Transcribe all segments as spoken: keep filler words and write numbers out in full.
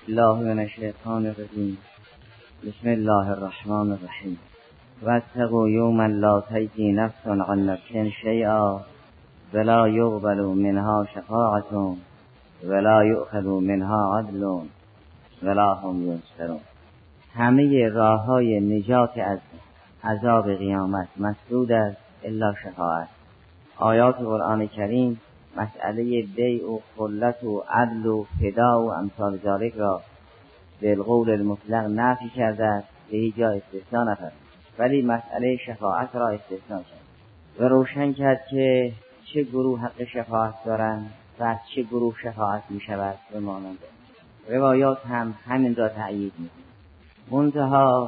الله من الشیطان الرجیم. بسم الله الرحمن الرحیم. واتقوا یوما لا تجزی نفس عن نفس شیئا ولا یقبل منها شفاعة ولا یؤخذ منها عدل ولا هم ینصرون. همه راههای نجات از عذاب قیامت مسدود است الا شفاعت. آیات قرآن کریم مسئله بیع و خلت و عدل و فدا و امثال ذالک را بالقول المطلق نفی کرده است، به هیچ جا استثناء نکرد، ولی مسئله شفاعت را استثناء کرد و روشن کرد که چه گروه حق شفاعت دارند و از چه گروه شفاعت می شود به مانند روایات هم همین را تأیید می کند. منتها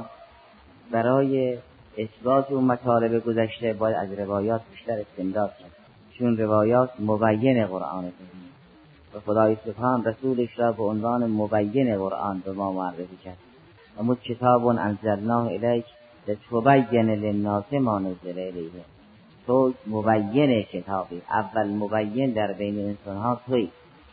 برای اثبات و مطالب گذشته باید از روایات بیشتر استمداد کرد، چون روایات مبین قرآن کریم و خدای سبحان رسولش را به عنوان مبین قرآن به ما معرفی کرد. و مد کتاب انزلناه الیک لتبین للناس ما نزل الیهم. تو مبین کتابی، اول مبین در بین انسانها توی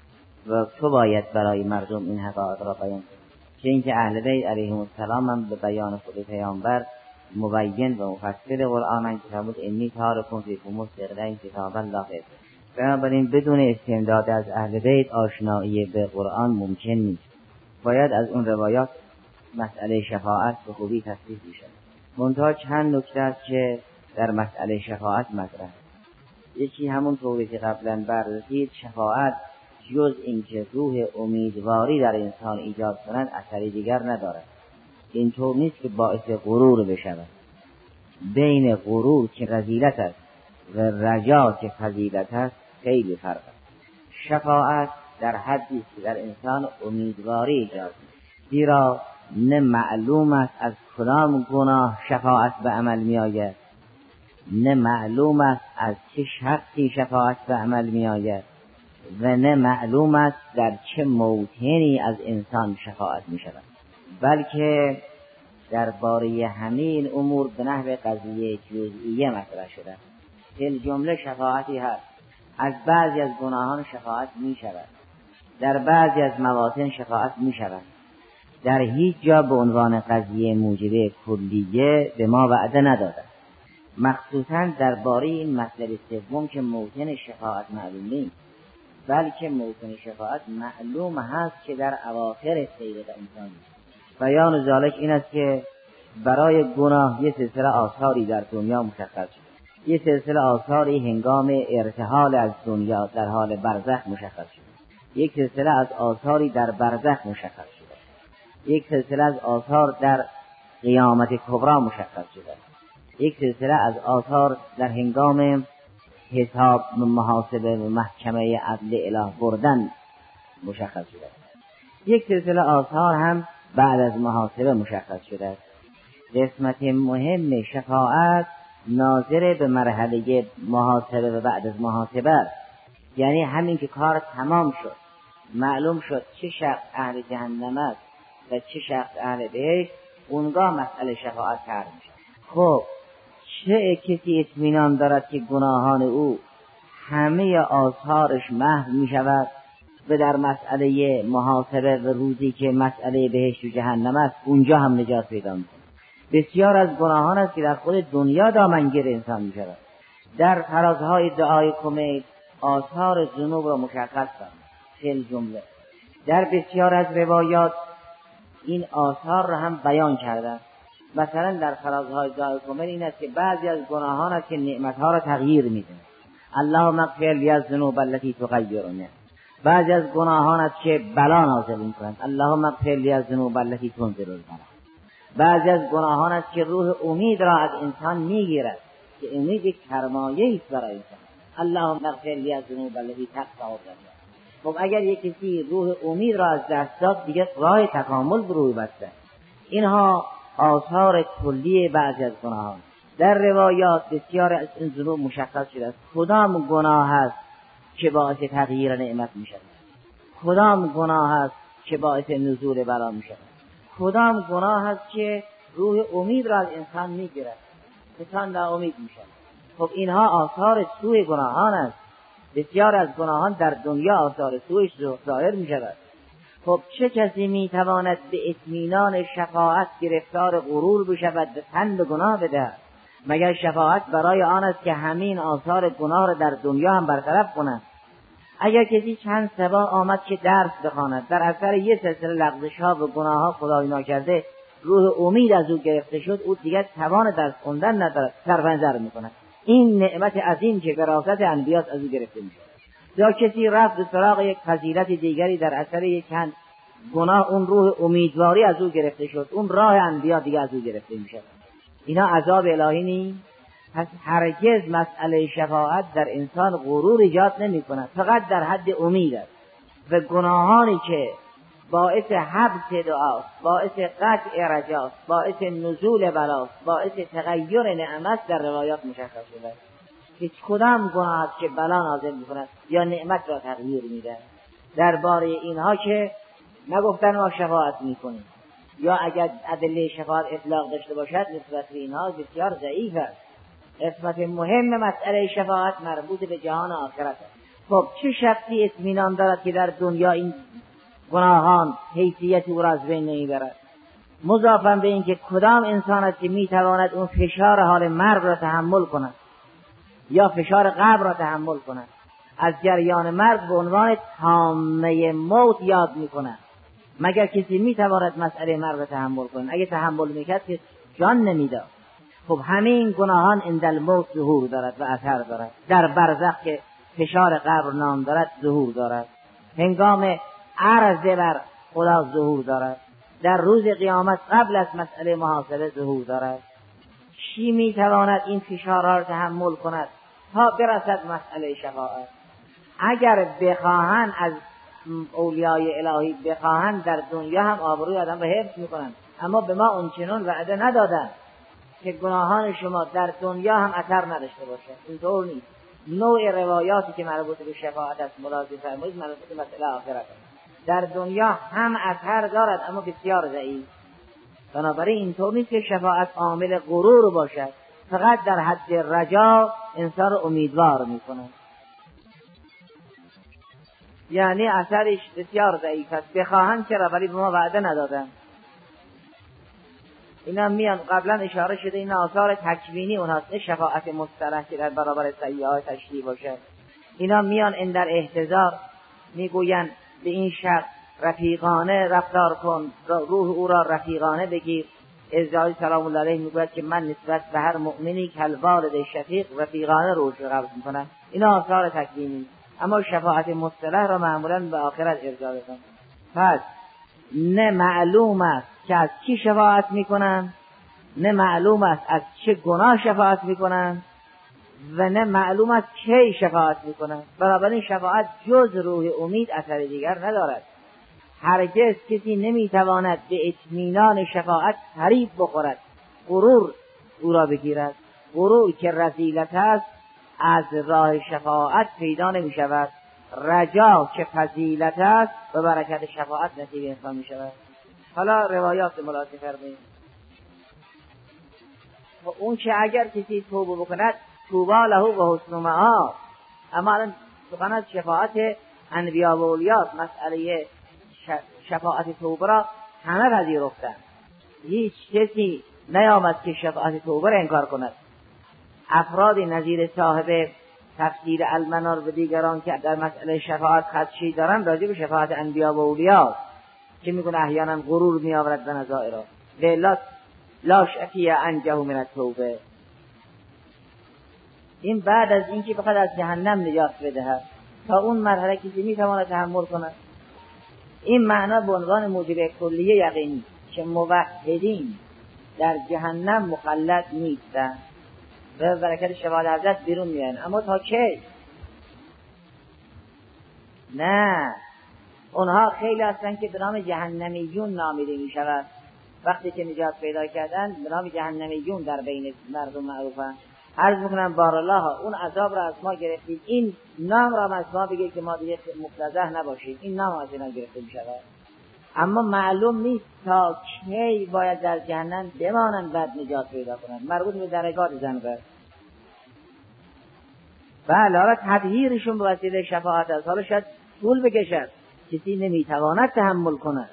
و تو باید برای مردم این حقایق را بیان کنی. که اینکه اهل بیت علیهم السلام هم به بیان خود پیامبر مبین و مفصل قرآن کتابت انی تارکم فیکم مستقلین کتاب الله. بنابراین بدون استمداد از اهل بیت آشنایی به قرآن ممکن نیست. باید از اون روایات مسئله شفاعت به خوبی تصدیق بشه. منتها چند نکته است که در مسئله شفاعت مطرح. یکی همون طوری که قبلا بررسید، شفاعت جز اینکه روح امیدواری در انسان ایجاد کنند اثری دیگر ندارد. اینطور نیست که باعث غرور بشود. بین غرور که رذیلت است و رجا که فضیلت است خیلی فرق است. شفاعت در حدی که در انسان امیدواری ایجاد کنند، زیرا نه معلوم است از کدام گناه شفاعت به عمل می آید، نه معلوم است از چه شخصی شفاعت به عمل می آید و نه معلوم است در چه موطنی از انسان شفاعت می شود. بلکه درباره همین امور به نحو قضیه جزئیه مطرح شده. فی جمله شفاعتی هست. از بعضی از گناهان شفاعت می شود، در بعضی از مواطن شفاعت می شود. در هیچ جا به عنوان قضیه موجبه کلیه به ما وعده نداده. مخصوصا درباره این مسئله سوم که موطن شفاعت معلوم نیست، بلکه موطن شفاعت معلوم هست که در اواخر سیر انسان. بیان ذالک این است که برای گناه یه سلسله آثاری در دنیا مشخص شده، یه سلسله آثاری هنگام ارتحال از دنیا در حال برزخ مشخص شده، یک سلسله از آثاری در برزخ مشخص شده، یک سلسله از آثار در قیامت کبری مشخص شده، یک سلسله از آثار در هنگام حساب محاسبه و محکمه عدل اله بردن مشخص شده، یک سلسله آثار هم بعد از محاسبه مشخص شده است. قسمت مهم شفاعت ناظر به مرحله محاسبه و بعد از محاسبه است. یعنی همین که کار تمام شد، معلوم شد چه شخص اهل جهنم است و چه شخص اهل بهشت، اونگاه مسئله شفاعت طرح میشه. خب چه کسی اطمینان دارد که گناهان او همه آثارش محو می شود و در مسئله محاسبه و روزی که مسئله بهشت و جهنم است اونجا هم نجات پیدا می کند؟ بسیار از گناهان است که در خود دنیا دامنگیر انسان می شود. در فرازهای دعای کمیل آثار ذنوب را مشخص کرد فی جمله. در بسیار از روایات این آثار را هم بیان کردند. مثلا در فرازهای دعای کمیل این است که بعضی از گناهان است که نعمتها را تغییر میده. اللهم اغفر لی الذنوب التي تغیرنی. بعضی از گناهان است که بلا نازل میکنند. اللهم اغفر لی الذنوب التي تنزل البلا. بعضی از گناهان است که روح امید را از انسان میگیرد که امید یک سرمایه است برای انسان. اللهم اغفر لی الذنوب التي تقطع الرحم. خب اگر یک کسی روح امید را از دست داد دیگه راه تکامل به روی بسته. اینها آثار کلی بعضی از گناهان. در روایات بسیار از این ذنوب مشخص شده است کدام گناه است که باعث تغییر نعمت می شود، کدام گناه است که باعث نزول بلا می شود، کدام گناه است که روح امید را از انسان می گیرد، انسان ناامید می شود. خب اینها آثار سوء گناهان است. بسیار از گناهان در دنیا آثار سوءش ظاهر می شود. خب چه کسی میتواند به اطمینان شفاعت گرفتار غرور بشود به تن به گناه بده؟ مگر شفاعت برای آن است که همین آثار گناه را در دنیا هم برطرف کند؟ اگر کسی چند سبا آمد که درس بخواند، در اثر یه سلسله لغزش‌ها و گناه‌ها خدای ناکرده روح امید از او گرفته شد، او دیگر توان درس خوندن ندارد، سرپنجر میکند. این نعمت عظیم که وراثت انبیاء از او گرفته میشه. یا کسی رفت به سراغ یک فضیلت دیگری، در اثر یک چند گناه اون روح امیدواری از او گرفته شد، اون راه انبیاء دیگه از او گرفته میشه. اینا عذاب الهی نیست؟ پس هرگز مسئله شفاعت در انسان غرور ایجاد نمی کند، فقط در حد امید است. و گناهانی که باعث حبس دعاست، باعث قطع رجاست، باعث نزول بلاست، باعث تغییر نعمت در روایات مشخص شده. هیچ کدام گناه است که بلا نازل می کند یا نعمت را تغییر میده. درباره اینها که نگفتن ما شفاعت می کنیم، یا اگر ادله شفاعت اطلاق داشته باشد نسبت به اینها بسیار ضعیف است. قسمت مهم مسئله شفاعت مربوط به جهان آخرت است. خب چه شخصی اطمینان دارد که در دنیا این گناهان حیثیت او را از بین نمیبرد؟ مضافاً به این که کدام انسان است که میتواند اون فشار حال مرگ را تحمل کند یا فشار قبر را تحمل کند؟ از جریان مرگ به عنوان طامه موت یاد میکند. مگر کسی میتواند مسئله مرگ را تحمل کند؟ اگه تحمل میکرد که جان نمیداد. خب همین گناهان عند الموت ظهور دارد و اثر دارد. در برزخ که فشار قبر نام دارد ظهور دارد. هنگام عرض بر خدا ظهور دارد. در روز قیامت قبل از مسئله محاسبه ظهور دارد. چی میتواند این فشارها را تحمل کند تا برسد مسئله شفاعت؟ اگر بخواهند از اولیای الهی بخواهند در دنیا هم آبروی آدم را حفظ میکنند، اما به ما اونچنان وعده ندادند که گناهان شما در دنیا هم اثر نداشته باشد. اینطور نیست. نوع روایاتی که مربوط به شفاعت است ملاحظه فرمایید مربوط به مسئله آخرت است. در دنیا هم اثر دارد اما بسیار ضعیف. بنابراین اینطور نیست که شفاعت عامل غرور باشد، فقط در حد رجا انسان رو امیدوار میکنه. یعنی اثرش بسیار ضعیف است. بخواهند چرا، ولی به ما وعده ندادن. اینا میان قبلا اشاره شده این آثار تکوینی اونهاست، نه شفاعت مصطلح که در برابر سیئات تشریح باشه. اینا میان این در احتضار میگوین به این شخص رفیقانه رفتار کن، روح او را رفیقانه بگیر. ازدعای سلام الله علیه میگوید که من نسبت به هر مؤمنی کالوالد شفیق رفیقانه روح را قبض میکنم. اینا آثار تکوینی. اما شفاعت مصطلح را معمولا به آخرت ارجاع بدن. پس نه معلوم است که از کی شفاعت میکنن، نه معلوم است از چه گناه شفاعت میکنن، و نه معلوم است کی شفاعت میکنن. بنابراین شفاعت جز روح امید اثر دیگر ندارد. هرگز کسی نمیتواند به اطمینان شفاعت فریب بخورد، غرور او را بگیرد. غرور که رذیلت است از راه شفاعت پیدا نمی شود. رجا که فضیلت است و برکت شفاعت نصیب انسان می شود. حالا روایات ملاحظه فرمایید. اون که اگر کسی توبه بکند توبا له و حسن مآب. اما الان سخن از شفاعت انبیا و اولیاء، مسئله شفاعت توبه را همه پذیرفتند. هیچ کسی نیامد که شفاعت توبه را انکار کند. افراد نظیر صاحب تفسیر المنار و دیگران که در مسئله شفاعت خدشی دارن راجع به شفاعت انبیا و اولیاء که میگن احیانا غرور میآورد به نظائر لا لا شفیع انجه من التوبه. این بعد از اینکه بخواد از جهنم نجات بدهد تا اون مرحله کسی میتواند تحمل کند. این معنا به عنوان موجب کلیه یقینی که موحدین در جهنم مخلد نیستند و برکت شفاعت حضرت بیرون میان. اما تا کی؟ نه، اونها خیلی هستن که به نام جهنمیون نامیده می شود. وقتی که نجات پیدا کردن به نام جهنمیون در بین مردم معروفن. عرض میکنم بارالله اون عذاب را از ما گرفتید، این نام را از ما بگید که ما دیگه مفتضح نباشید، این نام از اینا گرفته می شود. اما معلوم نیست تا کی باید در جهنم بمانند بعد نجات پیدا کنند. مربوط به درجات زنبه. بله، حالا تطهیرشون به وسیله شفاعت است. حالا شاید طول بکشد کسی نمیتواند تحمل کنه.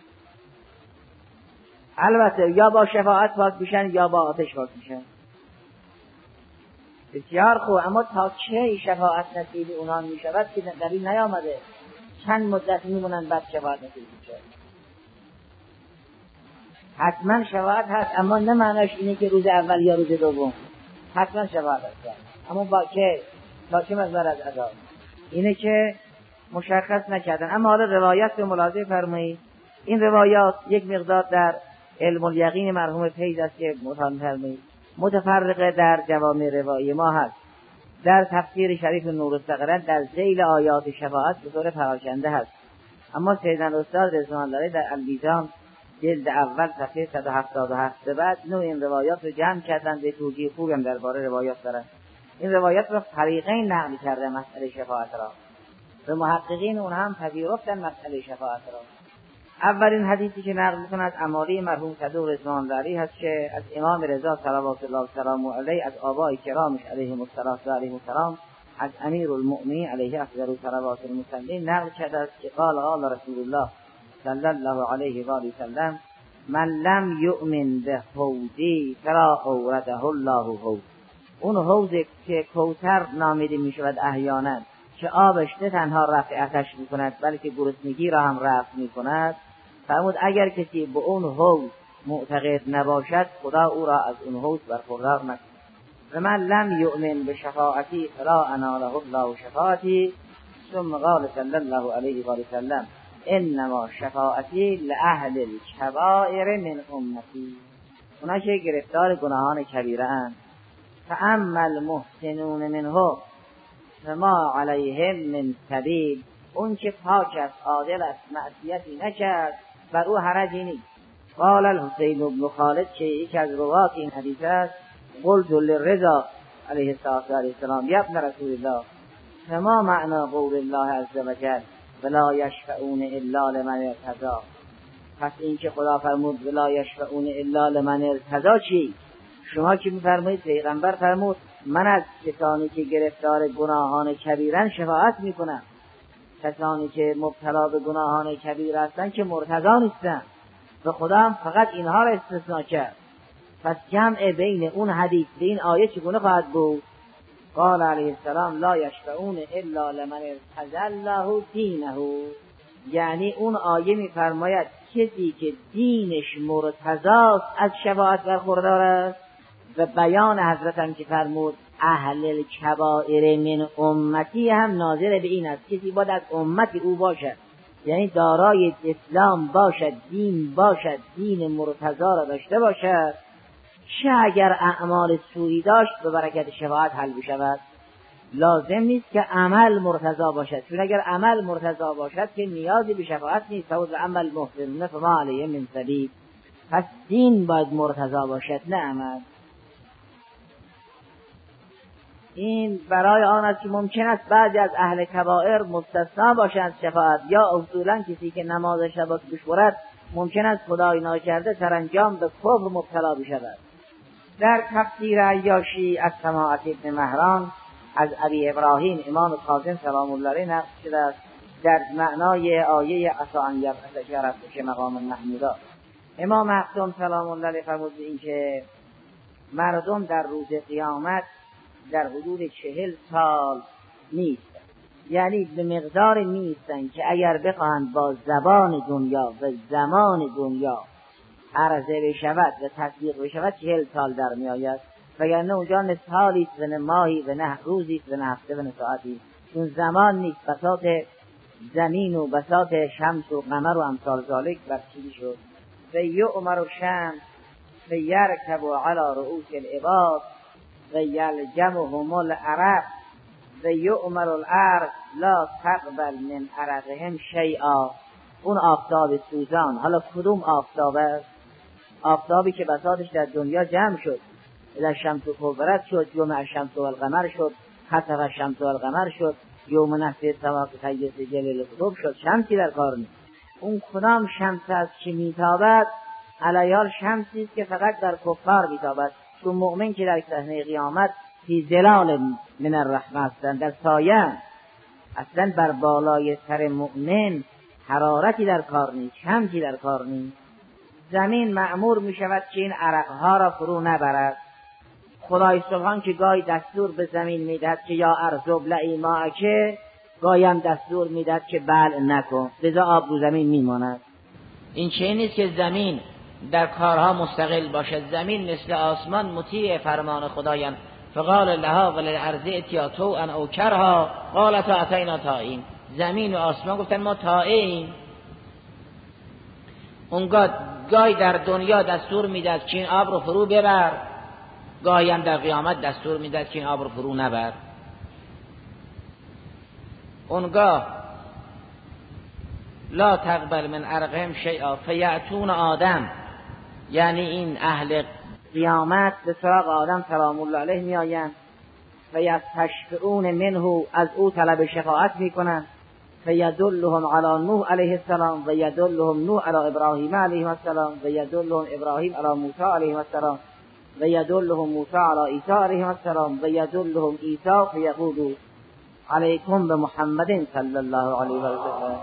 البته یا با شفاعت پاک میشن یا با آتش پاک میشن. بسیار خوب، اما تا چه شفاعت نصیب اونان میشود که در این نیامده. چند مدت میمونن بعد شفاعت نصیب میشه. حتما شفاعت هست، اما نه معناش اینه که روز اول یا روز دوم. حتما شفاعت هست، اما با که با چه مقدار از عذاب اینه که مشخص نکردن. اما حالا روایت رو ملاحظه فرمایید. این روایات یک مقدار در علم الیقین مرحوم فیض است که مطالعه فرمایید، متفرقه در جوامع روایی ما هست. در تفسیر شریف نورالثقلین در ذیل آیات شفاعت به طور پراکنده هست، اما سیدنا استاد رضوان الله در المیزان جلد اول صفحه صد و هفتاد و هفت به بعد نوع این روایات رو جمع کردن، به توجیه خوبی هم درباره روایات دارن. این روایات رو فریقین نقل کرده مسئله شفاعت را، و محققین اون هم پذیرفتن مسئله شفاعت را. اولین حدیثی که نقل می‌کنه از اماره مرحوم صدوق رضوان الله علیه هست که از امام رضا صلوات الله و سلامه علیه، از آبای کرامش علیهم الصلوة و علیهم السلام، از امیر المؤمنین علیه افضل صلوات المسلمین نقل کرده است که قال قال رسول الله صلی الله علیه و آله و سلم من لم یؤمن به حوضی فلا اورده الله حوض. اون حوض که کوثر نامیده میشود احیانا، که آبش نه تنها رفع آتش میکند بلکه گرسنگی را هم رفع میکند، فرمود اگر کسی به اون حوض معتقد نباشد خدا او را از اون حوض برخوردار نکند. و من لم یؤمن به شفاعتی فلا اناله الله شفاعتی. ثم قال صلی الله علیه و سلم انما شفاعتی لاهل الکبائر من امتی. اونا که گرفتار گناهان کبیره اند، فاما المحسنون منه فما علیهم من سبیل. اون که پاک است، عادل است، معصیتی نکرد، بر او حرجی نیست. قال الحسین بن خالد که یکی از روات این حدیث است، قلت للرضا علیه السلام یا ابن رسول الله فما معنی قول الله عز وجل ولا یشفعون الا لمن ارتضی. پس این که خدا فرمود ولا یشفعون الا لمن ارتضی چی؟ شما که میفرمایید پیغمبر فرمود من از کسانی که گرفتار گناهان کبیرن شفاعت میکنم. کسانی که مبتلا به گناهان کبیر هستند که مرتضی نیستن، و خدا هم فقط اینها را استثناء کرد. پس جمع بین اون حدیث به این آیه چگونه خواهد بود؟ قال علیه السلام لا یشفعون الا لمن ارتضی الله دینه. یعنی اون آیه میفرماید کسی که دینش مرتضی است از شفاعت برخوردار است. و بیان حضرت هم که فرمود اهل الکبائر من امتی هم ناظر به این است کسی باید از امت او باشد، یعنی دارای اسلام باشد، دین باشد، دین مرتضی را داشته باشد، چه اگر اعمال سوئی داشت به برکت شفاعت حل بشود. لازم نیست که عمل مرتضی باشد، چون اگر عمل مرتضی باشد که نیازی به شفاعت نیست. فوز عمل محسن فما علیه من سبیل. پس دین باید مرتضی باشد نه عمل. این برای آن است که ممکن است بعضی از اهل کبائر مستثنا باشند شفاعت، یا اصولا کسی که نماز شب بشورد ممکن است خدای ناکرده سرانجام به کفر مبتلا بشود. در تفسیر عیاشی از سماعت ابن مهران از ابی ابراهیم امام کاظم سلام الله علیه نقل شده است در معنای آیه عسی ان یبعثک ربک مقاما محمودا. امام معصوم سلام الله علیه فرمود این که مردم در روز قیامت در حدود چهل سال نیستن، یعنی به مقدار نیستن که اگر بخواهند با زبان دنیا و زمان دنیا عرضه بشود و تصدیق بشود چهل سال در می آید، وگرنه اونجا نه سالی و نه ماهی و نه روزی و نه هفته و نه ساعتی، چون زمان نیست. بساط زمین و بساط شمس و قمر و امثال ذالک برچیده شد. و یؤمر الشمس و یرکب علی رؤوس العباد و یلجمهم العرق و یؤمر الارض لا تقبل من عرقهم شیئا. اون آفتاب سوزان، حالا کدوم آفتاب است؟ آفتابی که بساطش در دنیا جمع شد، اذا الشمس کورت شد، یوم الشمس والقمر شد، خسف الشمس والقمر شد، یوم نحس السماء کغیث جلیل القطب شد. شمسی در کار نیست. اون کدام شمس است که میتابد؟ علیال شمسی است که فقط در کفار میتابد، چون مؤمن که در صحنه قیامت فی ظلال من الرحمه هستند، در سایه. اصلا بر بالای سر مؤمن حرارتی در کار نیست، شمسی در کار نیست. زمین مأمور می شود که این عرقها را فرو نبرد. خدای سبحان که گاهی دستور به زمین میدهد که یا ارض ابلعی ماءک، گاهی هم دستور میدهد که بلع نکن، لذا آب رو زمین میماند. این چه نیست که زمین در کارها مستقل باشد. زمین مثل آسمان مطیع فرمان خدایان. فقال لها وللارض ائتیا طوعا او کرها قالتا اتینا طائعین. زمین و آسمان گفتن ما طائعیم. اونگاه گاهی در دنیا دستور میداد که این آب رو فرو ببر، گاهی هم در قیامت دستور میداد که این آب رو فرو نبر. اونگاه لا تقبل من عرقهم شیئا فیأتون آدم، یعنی این اهل قیامت به سراغ آدم سلام الله علیه می آیند، فیستشفعون منه، از او طلب شفاعت می کنند، فیدلهم علی نوح علیه السلام و یدلهم نوح علی ابراهیم علیه السلام و یدلهم ابراهیم علی موسی علیه السلام و یدلهم موسی علی عیسی علیه السلام و یدلهم عیسی فیقول علیکم بمحمد صلی الله علیه و سلم.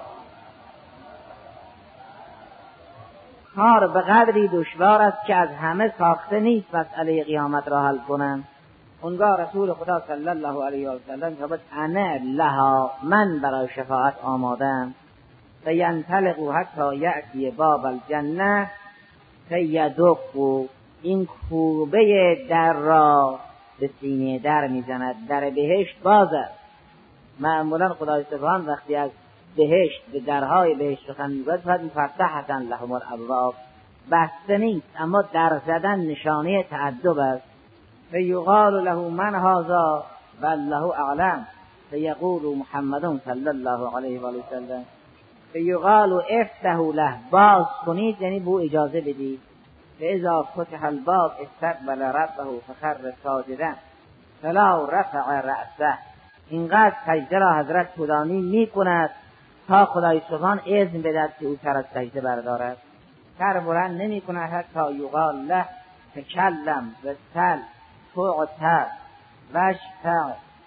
کار به قدری دشوار است که از همه ساخته نیست مسئله قیامت را حل کنند. اونگاه رسول خدا صلی الله علیه و سلم فرمود انا لها، من برای شفاعت آمادم. فینطلقوا حتی یأتی باب الجنه فیدقوا، این کوبه در را به سینه در میزند. در بهشت باز است. معمولا خدای سبحان وقتی از بهشت به درهای بهشت سخن میگوید فرمود مفتحة لهم الابواب، بسته نیست اما در زدن نشانه تعدب است. فیقال له من هذا والله اعلم فیقول محمد صلی الله علیه و سلم. فیقال افتحوا له، باز کنید یعنی بو اجازه بدید. فاذا فتح الباب استقبل ربه فخر ساجدا فلا رفع رأسه، اینقدر سجده را حضرت طولانی می کند تا خدای سبحان اذن بدهد که او سر از سجده بردارد. سر بلند نمی کند حتی یقال له تکلم و سل تعت وشفع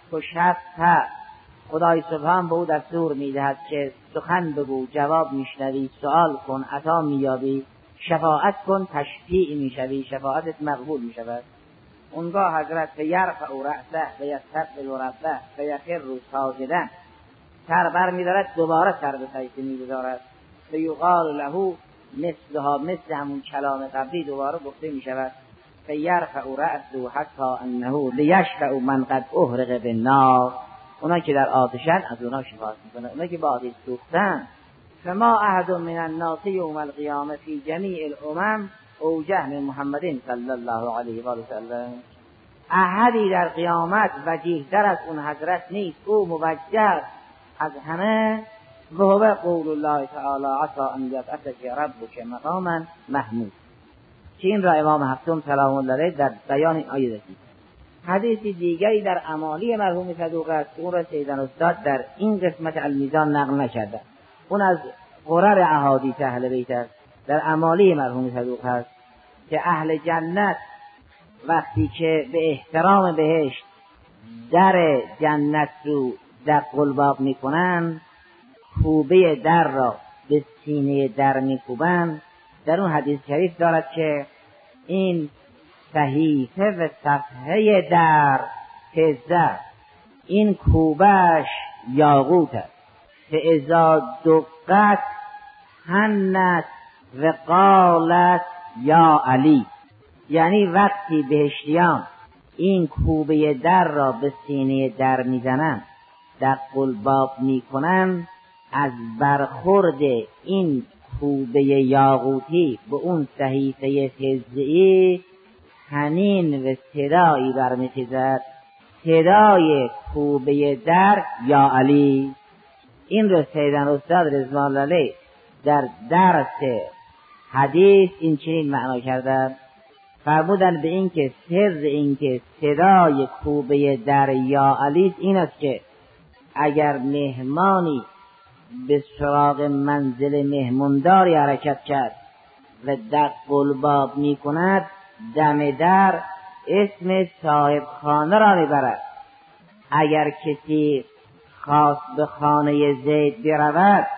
تشفع، خدای سبحان به او دستور می دهد که سخن بگو، جواب می شنوی، سؤال کن، عطا می یابی، شفاعت کن، تشفیع می شوی، شفاعتت مقبول می شود. اونگاه حضرت فیرفع رأسه و یستقبل ربه و یخر ساجدا، سر بر می دارد دوباره سر به سجده می گذارد. فیقال له مثلها، مثل همون کلام قبلی دوباره گفته می شود. فیرفع رأسه حتی انه لیشفع من قد احرق بالنار، اونا که در آتشن از اونا شفاعت می کنه، اونا که با آتش سوختن. فما احد من الناس یوم القیامه فی جمیع الامم اوجه من محمد صلی الله علیه و سلم، احدی در قیامت وجیه در از اون حضرت نیست، او موجه از همه. و هو قول الله تعالی عسى ان یبعثک ربک مقاما محمود، که این را امام هفتم سلام الله علیه در بیان این آیه رسید. حدیث دیگری در امالی مرحوم صدوق است، اون را سیدن استاد در این قسمت المیزان نقل نکرده، اون از غرر احادیث اهل بیت است. در امالی مرحوم صدوق هست که اهل جنت وقتی که به احترام بهشت در جنت رو دق الباب میکنن، کوبه در را به سینه در میکوبن. در اون حدیث شریف دارد که این صحیفه و صفحه در فضه، این کوبش یاقوت است. فاذا دقت حنت و قالت یا علی، یعنی وقتی بهشتیان این کوبه در را به سینه در میزنن، دق الباب میکنن، از برخورد این کوبه یاقوتی به اون صحیفه فضه‌ای حنین و صدایی برمیخیزد، صدای کوبه در یا علی. این رو سیدن استاد رضوان الله علیه در درس حدیث این چنین معنا کردن، فرمودن به این که سر این که صدای کوبه در یا علی این است که اگر مهمانی به سراغ منزل مهمونداری حرکت کرد و دق الباب می کند، دم در اسم صاحب خانه را می برد. اگر کسی خواست به خانه زید برود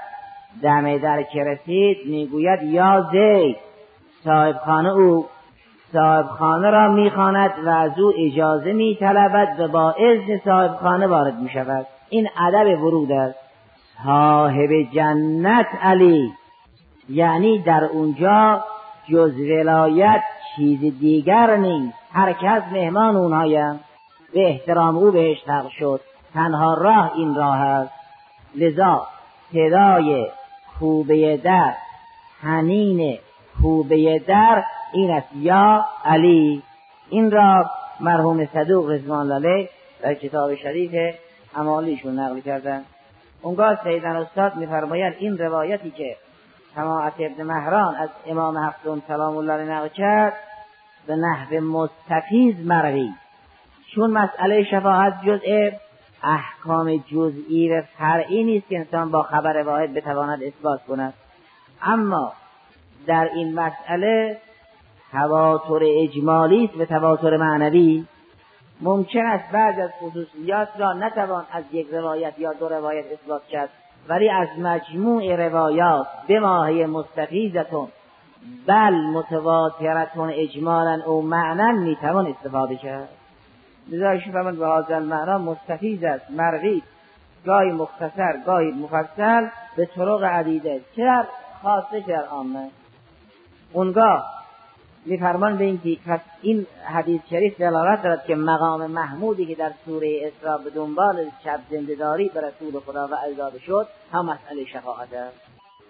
دم در که رسید میگوید یا زید، صاحب خانه او صاحب خانه را میخواند و از او اجازه میطلبد و با اذن صاحب خانه وارد میشود. این ادب ورود است. صاحب جنت علی، یعنی در اونجا جز ولایت چیز دیگر نیست، هر کس مهمان اونهایم، به احترام او بهش حق شد، تنها راه این راه است. لذا صدای کوبه در، حنین کوبه در این است، یا علی. این را مرحوم صدوق رضوان الله علیه در کتاب شریف اعمالیشون نقل کردن. اونگاه سیدن استاد میفرمایند این روایتی که سماعت ابن مهران از امام هفتم سلام الله علیه نقل کرد به نحو مستفیض مروی، چون مسئله شفاعت جزء احکام جزئی و فرعی نیست که انسان با خبر واحد بتواند اثبات کند، اما در این مسئله تواتر اجمالی است و تواتر معنوی. ممکن است بعض از خصوصیات را نتوان از یک روایت یا دو روایت اثبات کرد، ولی از مجموع روایات به ماهی مستفیضتون بل متواترتون اجمالا او معنا میتوان استفاده کرد. لذا ایشون فرمودند به هذا المعنا مستفیض است، مروی، گاهی مختصر گاهی مفصل به طرق عدیده، چه در خاصه چه در عامه. اونگاه میفرمان به این که پس این حدیث شریف دلالت دارد که مقام محمودی که در سوره اسراء به دنبال شب زنده‌داری به رسول خدا و عزاد شد هم مسئله شفاعت است.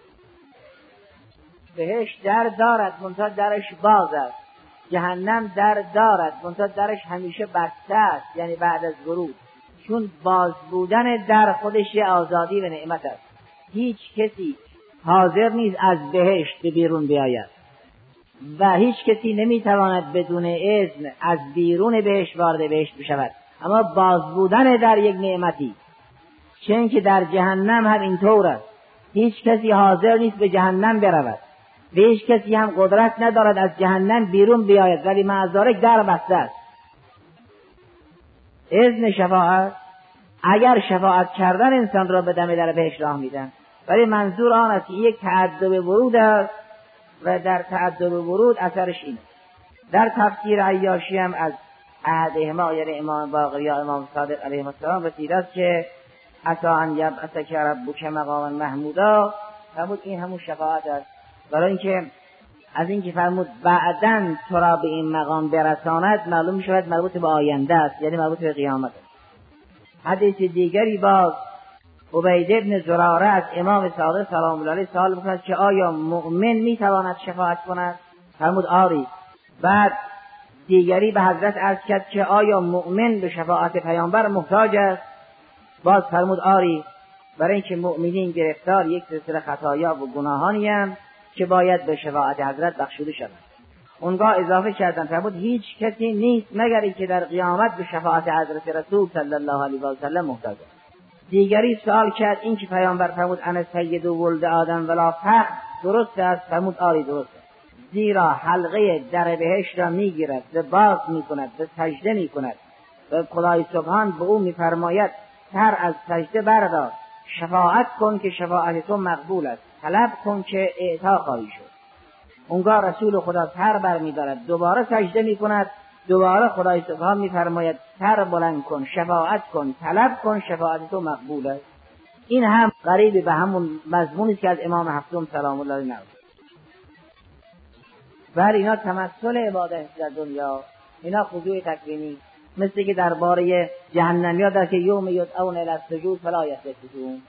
بهشت در دارد منتها درش باز است، جهنم در دارد منتها درش همیشه بسته است، یعنی بعد از ورود، چون باز بودن در خودش آزادی و نعمت است. هیچ کسی حاضر نیست از بهشت به بیرون بیاید و هیچ کسی نمیتواند بدون اذن از بیرون بهشت وارد بهشت بشود، اما باز بودن در یک نعمتی. چون که در جهنم هم اینطور است، هیچ کسی حاضر نیست به جهنم برود و هیچ کسی هم قدرت ندارد از جهنم بیرون بیاید، ولی معذارک در بسته است. اذن شفاعت، اگر شفاعت کردن انسان را به دم در بهشت راه میدن، ولی منظور آن است که یک تعدد ورود است و در تعدد ورود اثرش اینه. در تفسیر عیاشی هم از احدهما، یعنی امام باقر یا امام صادق علیه السلام رسیده است که عسی ان یبعثک ربک مقاما محمودا، فرمود این همون شفاعت است. برای اینکه از اینکه فرمود بعداً تو را به این مقام برساند، معلوم شود مربوط به آینده است، یعنی مربوط به قیامت است. حدیث دیگری باز عبید ابن زراره از امام صادق سلام الله علیه سوال می‌کند که آیا مؤمن میتواند شفاعت کند؟ فرمود آری. بعد دیگری به حضرت عرض کرد که آیا مؤمن به شفاعت پیامبر محتاج است؟ باز فرمود آری، برای اینکه مؤمنین گرفتار یک سلسله خطایا و گناهانی اند که باید به شفاعت حضرت بخشوده شود. اونگاه اضافه کردن فرمود هیچ کسی نیست مگر اینکه در قیامت به شفاعت حضرت رسول صلی الله علیه و سلم محتاج است. دیگری سوال کرد این که پیامبر فرمود انا سید ولد آدم ولا فخر درست است؟ فرمود آری درست است، زیرا حلقه در بهشت را میگیرد و باز میکند و سجده میکند و خدای سبحان به او میفرماید سر از سجده بردار، شفاعت کن که شفاعت تو مقبول است، طلب کن که اعطا خواهی شد. اونگاه رسول خدا سر بر میدارد، دوباره سجده میکند، دوباره خدای سبحان میفرماید سر بلند کن، شفاعت کن، طلب کن، شفاعت تو مقبول است. این هم قریب به همون مضمونی که از امام هفتم سلام الله علیه نقل. بر اینا تمثل عبادت در دنیا، اینا خضوع تکوینی، مثل که درباره جهنمیا در که یوم یدعون الی السجود فلا یستکبرون،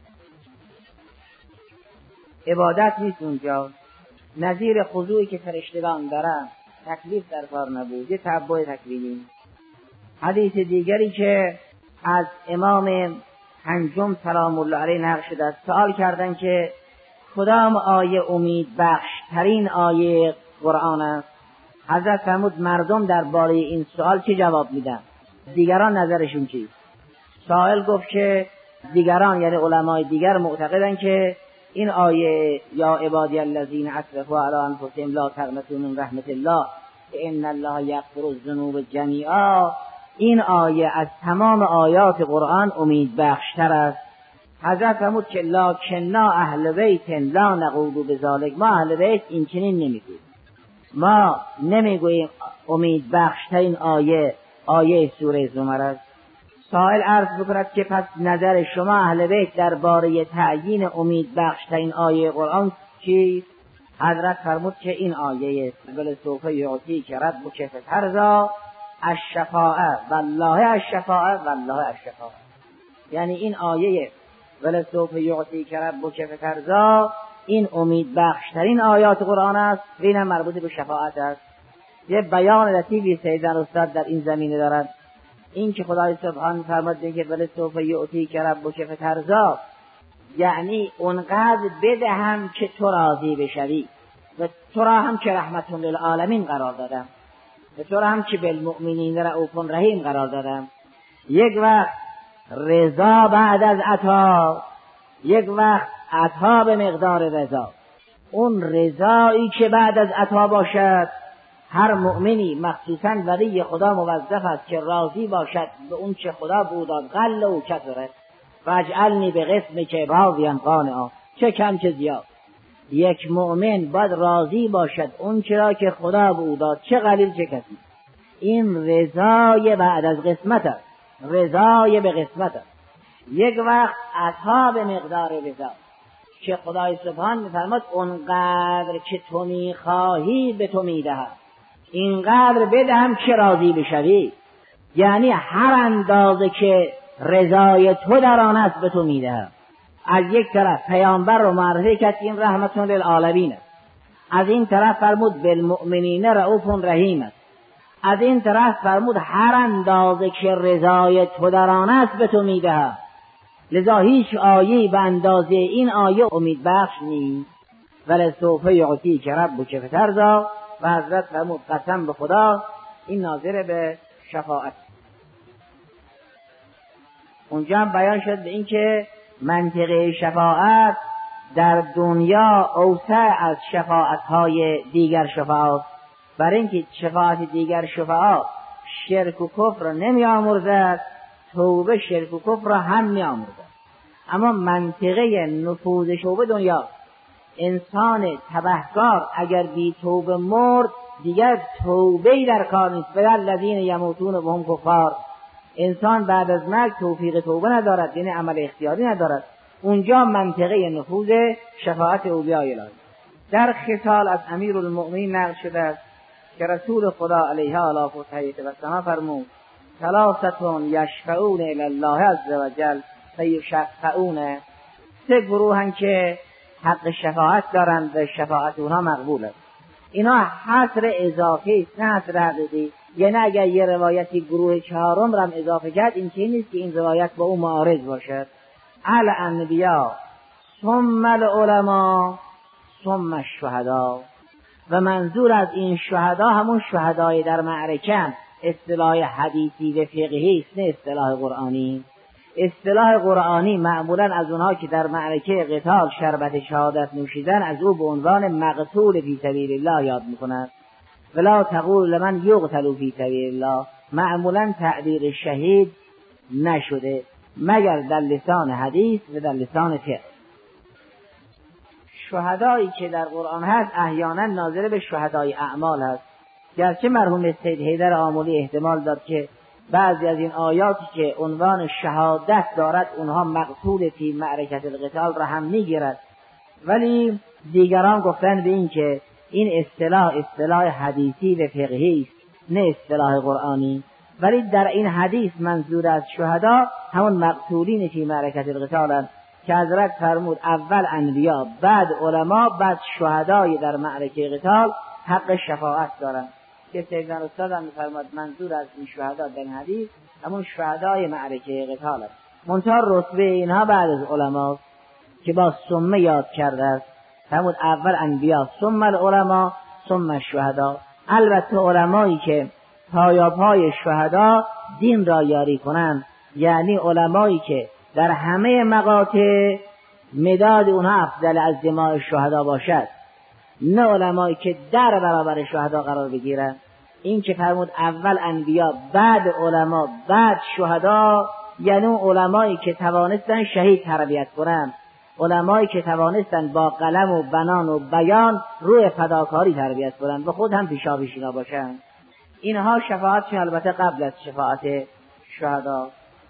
عبادت نیست اونجا، نظیر خضوعی که فرشتگان دارن، تکلیف در کار نبود، یه تبع تکوینی. حدیث دیگری که از امام پنجم سلام الله علیه نقل شده است، سوال کردن که کدام آیه امید بخش ترین آیه قرآن است؟ حضرت فرمود مردم درباره این سوال چه جواب میدن؟ دیگران نظرشون چیست؟ سائل گفت که دیگران یعنی علمای دیگر معتقدن که این آیه یا عبادی الذین اسرفوا علی انفسهم لا تقنطوا من رحمت الله ان الله یغفر الذنوب جمیعا، این آیه از تمام آیات قرآن امید بخشتر است. حضرت فرمود که لکننا اهل بیت لا نقول بذالک، ما اهل بیت این چنین نمیگوییم، ما نمیگوییم امید بخش ترین آیه آیه سوره زمر است. سائل عرض بکند که پس نظر شما اهل بیت درباره تعیین امید بخش ترین آیه قرآن چیست؟ حضرت فرمود که این آیه است، ولسوف یعطیک ربک فترضی الشفاعه والله الشفاعه والله الشفاعه. یعنی این آیه ولسوف یعطیک ربک فترضی این امید بخش ترین آیات قرآن است، این مربوط به شفاعت است. یه بیان لطیفی سیدنا استاد در این زمینه دارد، این که خدای سبحانه فرمود که ولسوف یعطیک ربک فترضی، یعنی اونقدر بدهم که تو راضی بشوی و تو را هم که رحمت للعالمین قرار دادم و تو را هم که بالمؤمنین رؤوف رحیم قرار دادم. یک وقت رضا بعد از عطا، یک وقت عطا به مقدار رضا. اون رضایی که بعد از عطا باشد، هر مؤمنی مخصوصا ولی خدا موظف است که راضی باشد به اون چه خدا بوداد قل و کثرت واجعلنی به قسم که راضیم قانعا، چه کم چه زیاد. یک مؤمن باید راضی باشد اون چرا که خدا بوداد، چه قلیل چه کثیر. این رضای بعد از قسمت است، رضای به قسمت است. یک وقت عطا به مقدار رضا که خدای سبحان می‌فرماد اونقدر که تو می‌خواهی به تو می‌دهم، اینقدر بدهم که راضی بشوی. یعنی هر اندازه که رضای تو در آن است به تو می‌دهم. از یک طرف پیامبر رو معرفی کرد این رحمت للعالمین است، از این طرف فرمود بالمؤمنین رؤوف رحیم است، از این طرف فرمود هر اندازه که رضای تو در آن است به تو می‌دهم. لذا هیچ آیه‌ای به اندازه این آیه امید بخش نیست. ولسوف یعطیک ربک فترضی، و حضرت فرمود قسم به خدا این ناظر به شفاعت. اونجا هم بیان شد به این که منطقه شفاعت در دنیا اوسع از شفاعت‌های دیگر شفاعت، برای اینکه شفاعت دیگر شفاعت شرک و کفر را نمی آمرزد، توبه شرک و کفر را هم می آمرزد. اما منطقه نفوذ توبه دنیا، انسان تبهکار اگر بی توبه مرد دیگر توبه‌ای در کار نیست. بل الذین یموتون و هم کفار، انسان بعد از مرگ توفیق توبه ندارد، یعنی عمل اختیاری ندارد. اونجا منطقه نفوذ شفاعت اولیاء الهی. در خصال از امیرالمؤمنین نقل شده است که رسول خدا علیه آلاف و تحییت و سنا فرمود ثلاثتون یشفعون الی الله عز و جل فیشفعون، سه گروهن که حق شفاعت دارند و شفاعت اونها مقبول است. اینا حصر اضافی است، نه حصر حقیقی. یعنی اگر یه روایتی گروه چهارم را هم اضافه کرد، این چیزی نیست که این روایت با اون معارض باشد. الانبیا ثم العلماء ثم الشهدا، و منظور از این شهدا همون شهدای در معرکه، اصطلاح حدیثی و فقهی است، نه اصطلاح قرآنی. اصطلاح قرآنی معمولا از اونها که در معرکه قتال شربت شهادت نوشیدن، از او به عنوان مقتول فی سبیل الله یاد میکنند. ولا تقول لمن یقتل فی سبیل الله، معمولا تعبیر شهید نشده مگر در لسان حدیث و در لسان فقه. شهدایی که در قرآن هست احیانا ناظر به شهدای اعمال هست، گرچه مرحوم سید حیدر آملی احتمال داد که بعضی از این آیاتی که عنوان شهادت دارد اونها مقتول فی معرکت القتال را هم میگیرد، ولی دیگران گفتن به این که این اصطلاح اصطلاح حدیثی و فقهی است، نه اصطلاح قرآنی. ولی در این حدیث منظور از شهدا همون مقتولین فی معرکت القتال هست که حضرت فرمود اول انبیا، بعد علما، بعد شهدای در معرکه قتال حق شفاعت دارند. که سیدنا استاد هم فرمود منظور از این شهدا در این حدیث همون شهدای معرکه قتال است. منتها رتبه اینها بعد از علما که با ثم یاد کرده است، فرمود اول انبیا ثم العلماء ثم الشهدا. البته علمایی که پایاپای شهدا دین را یاری کنند، یعنی علمایی که در همه مقاطع مداد اونها افضل از دماء شهدا باشد، نه علمایی که در برابر شهدا قرار بگیرند. این که فرمود اول انبیا بعد علما بعد شهدا، یعنی علمایی که توانستن شهید تربیت کنن، علمایی که توانستن با قلم و بنان و بیان روی فداکاری تربیت کنن و خود هم پیشاپیشینا باشن. اینها شفاعتشون البته قبل از شفاعت شهدا.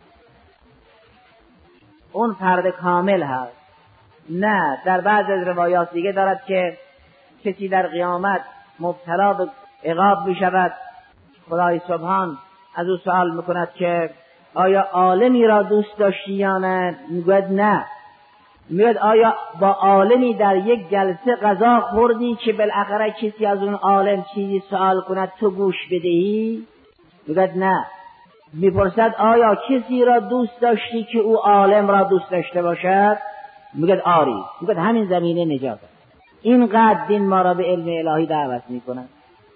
اون فرد کامل هست. نه، در بعض از روایات دیگه دارد که کسی در قیامت مبتلا به عقاب می شود، خدای سبحان از او سوال میکند که آیا عالمی را دوست داشتی یا نه؟ میگوید نه. میگوید آیا با عالمی در یک جلسه غذا خوردی که بالاخره کسی از اون عالم چیزی سوال کند تو گوش بدهی؟ میگوید نه. میپرسد آیا کسی را دوست داشتی که او عالم را دوست داشته باشد؟ میگوید آری. میگوید همین زمینه نجات است. اینقدر دین ما را به علم الهی دعوت میکند.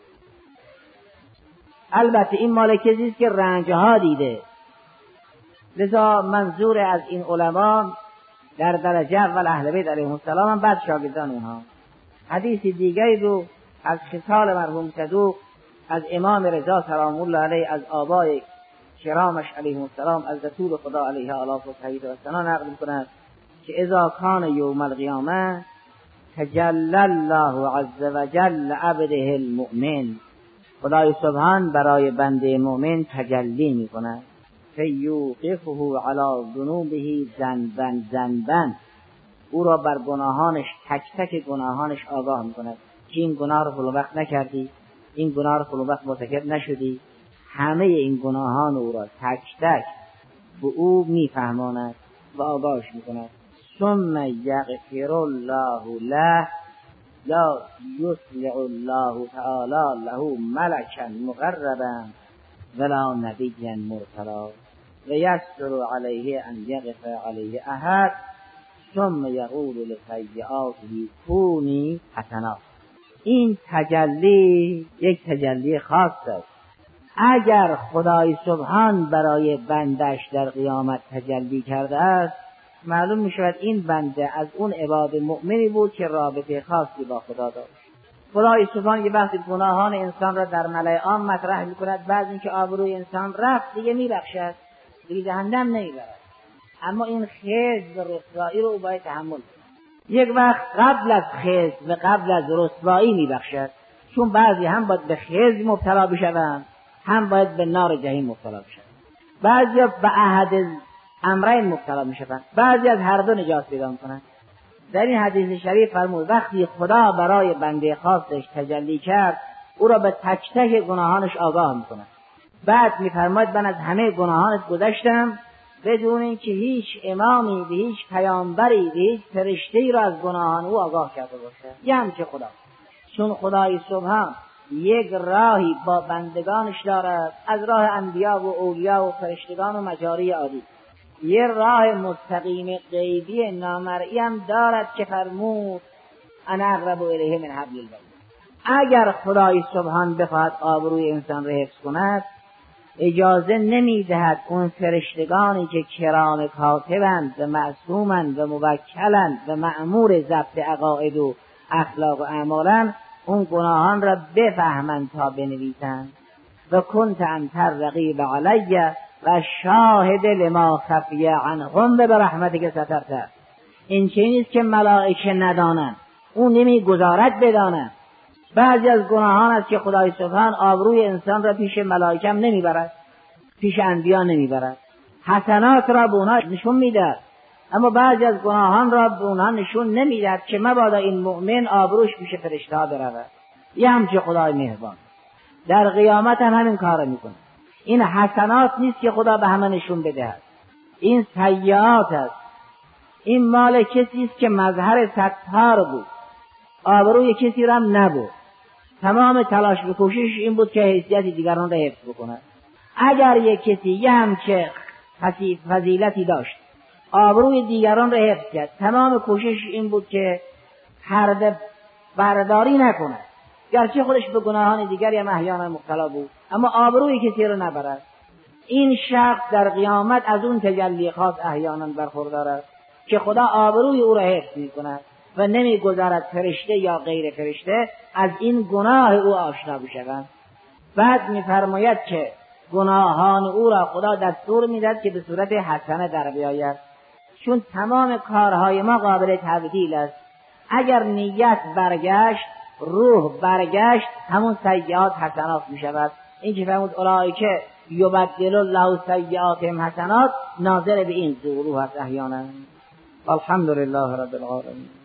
البته این مال کسی است که رنجها دیده. لذا منظور از این علما در درجه اول اهل بیت علیهم السلام هم بعد شاگردان اونها. حدیث دیگری رو از خصال مرحوم صدوق از امام رضا سلام الله علیه از آبای کرامش علیهم السلام از رسول خدا علیه آلاف و صحیح و سنا نقل می‌کند که اذا کان یوم القیامه تجلی الله عز وجل عبده المؤمن، خدای سبحان برای بنده مؤمن تجلی می‌کند فیوقفه علی ذنوبه ذنبا ذنبا، او را بر گناهانش تک تک گناهانش آگاه می‌کند که این گناه را فلان وقت نکردی، این گناه را فلان وقت مرتکب نشدی. همه این گناهان او را تک تک به او میفهماند و آگاهش می‌کند. ثم یغفر الله له، لا یطلع الله تعالی له ملکا مقربا ولا نبیا مرسلا و یستر علیه ان یغفر علیه احد ثم یقول لسیئاته کونی حسنات. این تجلی یک تجلی خاص است. اگر خدای سبحان برای بندش در قیامت تجلی کرده است، معلوم می شود این بنده از اون عباد مؤمنی بود که رابطه خاصی با خدا داشت. خدای سبحان یه وقتی گناهان انسان را در ملأ عام مطرح می کند، بعد اینکه آبروی انسان رفت دیگه می بخشد، دیگه جهنم نمی برد. اما این خزي و رسوایی رو باید تحمل کند. یک وقت قبل از خزي و قبل از رسوایی می بخشد، چون بعضی هم باید به خزي مبتلا بشوند، هم باید به نار جهنم مبتلا بشوند. بعضی به احد امرین مبتلا میشوند، بعضی از هر دو نجات پیدا میکنند. در این حدیث شریف فرمود وقتی خدا برای بنده خاصش تجلی کرد، او را به تک تک گناهانش آگاه میکند. بعد میفرماید من از همه گناهانت گذشتم بدون اینکه هیچ امامی به هیچ پیامبری به هیچ فرشته‌ای را از گناهان او آگاه کرده باشد. یه همچه خدا، چون خدای سبحان یک راهی با بندگانش دارد از راه انبیا و اولیا و فرشتگان و مجاری عادی، یه راه مستقیم غیبی نامرئی هم دارد که فرمود انا اقرب الیه من حبل الورید. اگر خدای سبحان بخواهد آبروی انسان را حفظ کند، اجازه نمیدهد اون فرشتگانی که کرام کاتبند و معصومند و موکلند و مأمور ضبط عقاید و اخلاق و اعمالند اون گناهان را بفهمند تا بنویسند. و کنت انت الرقیب علی و شاهد لما خفی عنهم و برحمتک سترت. این چه نیست که ملائکه ندانند، اون نمیگذارد بدانند. بعضی از گناهان است که خدای سبحان آبروی انسان را پیش ملائکه هم نمیبرد، پیش انبیا نمیبرد، حسنات را به اونها نشون میدهد، اما بعضی از گناهان را به اونها نشون نمیدهد که مبادا این مؤمن آبروش پیش فرشته ها برود. یه همچه خدای مهربان در قیامت هم همین کار میکنه. این حسنات نیست که خدا به همه نشون بدهد، این سیئات است. این مال کسی است که مظهر ستار بود، آبروی کسی را هم نبود، تمام تلاش و کوشش این بود که حیثیت دیگران را حفظ بکند. اگر یک کسی یه همچه فضیلتی داشت، آبروی دیگران را حفظ کرد، تمام کوشش این بود که پرده برداری نکند، گرچه خودش به گناهان دیگری هم احیانا مبتلا بود، اما آبروی کسی را نبرد، این شخص در قیامت از اون تجلی خاص احیانا برخوردار است که خدا آبروی او را حفظ میکند و نمیگذارد فرشته یا غیر فرشته از این گناه او آشنا بشوند. بعد میفرماید که گناهان او را خدا دستور میداد که به صورت حسنه در بیاید، چون تمام کارهای ما قابل تبدیل است. اگر نیت برگشت، روح برگشت، همون سیئات حسنات می شود. این که فرمود اولئک یبدل الله سیئاتهم حسنات، ناظر به این روح است احیانا. الحمدلله رب العالمین.